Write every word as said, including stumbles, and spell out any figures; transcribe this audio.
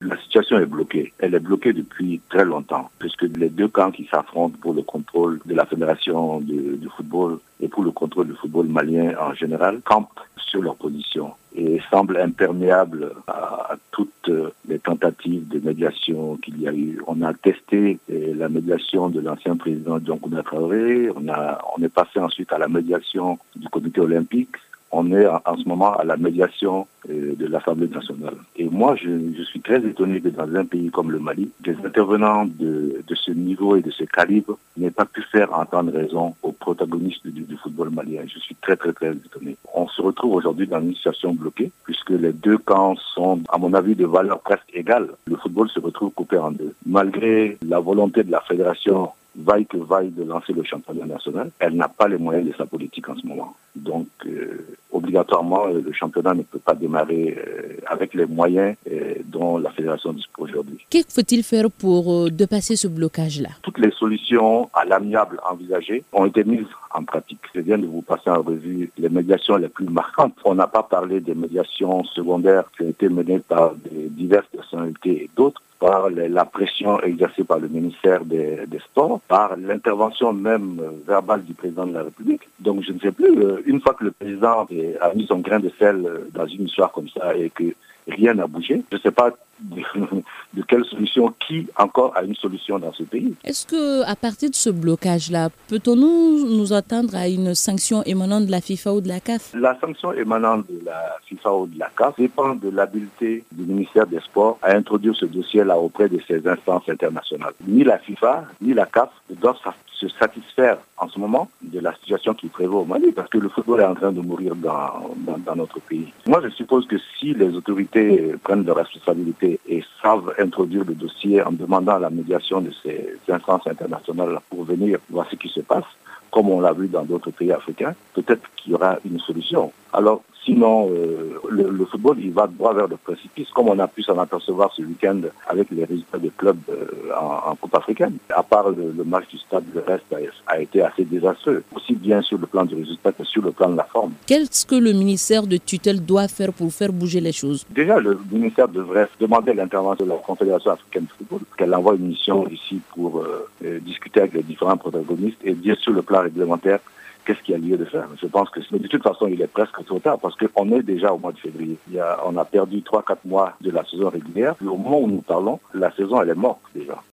La situation est bloquée. Elle est bloquée depuis très longtemps, puisque les deux camps qui s'affrontent pour le contrôle de la fédération de, de football et pour le contrôle du football malien en général campent sur leur position et semblent imperméables à, à toutes les tentatives de médiation qu'il y a eu. On a testé la médiation de l'ancien président Dioncounda Traoré, on, a, on est passé ensuite à la médiation du comité olympique. On est en ce moment à la médiation de l'Assemblée nationale. Et moi, je, je suis très étonné que dans un pays comme le Mali, des intervenants de, de ce niveau et de ce calibre n'aient pas pu faire entendre raison aux protagonistes du, du football malien. Je suis très, très, très étonné. On se retrouve aujourd'hui dans une situation bloquée, puisque les deux camps sont, à mon avis, de valeur presque égale. Le football se retrouve coupé en deux. Malgré la volonté de la fédération vaille que vaille de lancer le championnat national, elle n'a pas les moyens de sa politique en ce moment. Donc, euh, obligatoirement, le championnat ne peut pas démarrer euh, avec les moyens euh, dont la fédération dispose aujourd'hui. Qu'est-ce qu'il faut-il faire pour euh, dépasser ce blocage-là? Toutes les solutions à l'amiable envisagées ont été mises en pratique. Je viens de vous passer en revue les médiations les plus marquantes. On n'a pas parlé des médiations secondaires qui ont été menées par des diverses personnalités et d'autres, par la pression exercée par le ministère des, des Sports, par l'intervention même verbale du président de la République. Donc je ne sais plus, une fois que le président a mis son grain de sel dans une histoire comme ça et que rien n'a bougé, je ne sais pas de, de quelle solution, qui encore a une solution dans ce pays. Est-ce qu'à partir de ce blocage-là, peut-on nous, nous attendre à une sanction émanant de la FIFA ou de la C A F? La sanction émanant de la FIFA ou de la C A F dépend de l'habileté du ministère des Sports à introduire ce dossier-là auprès de ces instances internationales. Ni la FIFA, ni la C A F ne doivent se satisfaire en ce moment de la situation qui prévaut au Mali, parce que le football est en train de mourir dans, dans, dans notre pays. Moi, je suppose que si les autorités prennent leurs responsabilités et savent introduire le dossier en demandant la médiation de ces instances internationales pour venir voir ce qui se passe, comme on l'a vu dans d'autres pays africains, peut-être qu'il y aura une solution. Alors, sinon, euh, le, le football, il va droit vers le précipice, comme on a pu s'en apercevoir ce week-end avec les résultats des clubs euh, en, en Coupe africaine. À part le, le match du Stade, le reste a, a été assez désastreux, aussi bien sur le plan du résultat que sur le plan de la forme. Qu'est-ce que le ministère de tutelle doit faire pour faire bouger les choses? Déjà, le ministère devrait demander l'intervention de la Confédération africaine de football, qu'elle envoie une mission ici pour euh, euh, discuter avec les différents protagonistes et dire sur le plan réglementaire qu'est-ce qu'il y a lieu de faire. Je pense que de toute façon, il est presque trop tard parce qu'on est déjà au mois de février. Il y a, on a perdu trois quatre mois de la saison régulière. Et au moment où nous parlons, la saison, elle est morte déjà.